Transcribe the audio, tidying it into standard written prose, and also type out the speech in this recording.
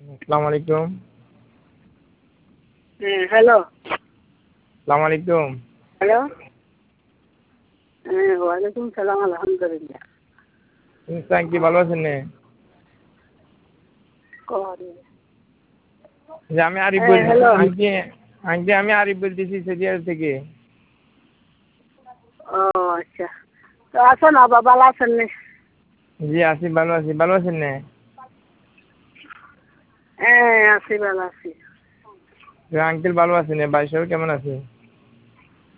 আসসালামু আলাইকুম। হ্যালো। আসসালামু আলাইকুম। হ্যালো। ওয়ালাইকুম সালাম, আলহামদুলিল্লাহ। কি ভালো আছেন নে? যে আমি আরিফ বলতেছি। হ্যালো। আমি আরিফ বলতেছি সেদিয়ার থেকে। ও আচ্ছা, তো আছেন আবার ভালো আছেন নে? জি আছি, ভালো আছি। ভালো আছেন নে? হ্যাঁ আছি, ভালো আছি। আঙ্কেল ভালো আছেন? ভাই সবাই কেমন আছে?